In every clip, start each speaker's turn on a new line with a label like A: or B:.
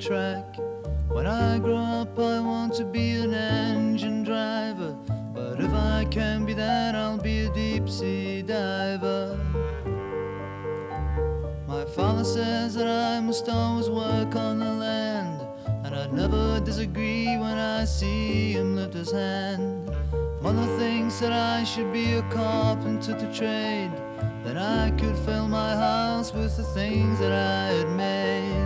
A: track. When I grow up I want to be an engine driver, but if I can't be that I'll be a deep sea diver. My father says that I must always work on the land, and I'd never disagree when I see him lift his hand. Mother thinks that I should be a carpenter to trade, then I could fill my house with the things that I had made.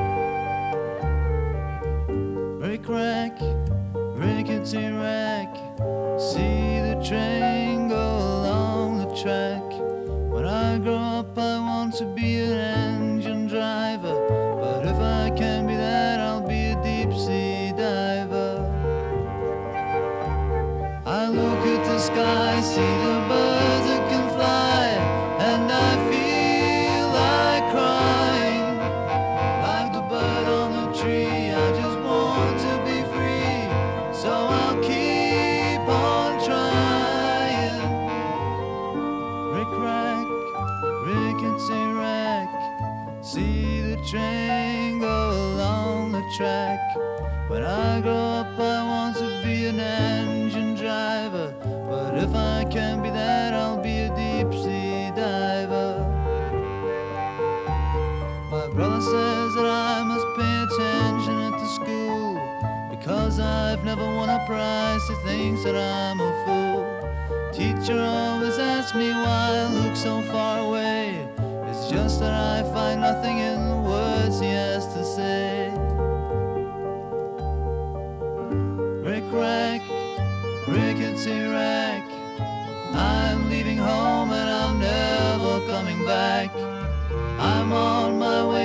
A: Rick-rack, rickety-rack, see the train go along the track. When I grow up I want to be an engine driver, but if I can't be that I'll be a deep sea diver. I look at the sky, see the birds that can fly, and I feel like crying. Like the bird on the tree, I just want to be free, so I'll keep on trying. Rick-rack, rickety-rack, see the train go along the track. When I grow up I want to be an engine driver, but if I can't be that I'll be a deep sea diver. My brother says that I must pay attention at the school, because I've never won a prize. He thinks that I'm a fool. Teacher always asks me why I look so far away. It's just that I find nothing in the words he has to say. Rick-rack, rickety-rack, I'm leaving home and I'm never coming back. I'm on my way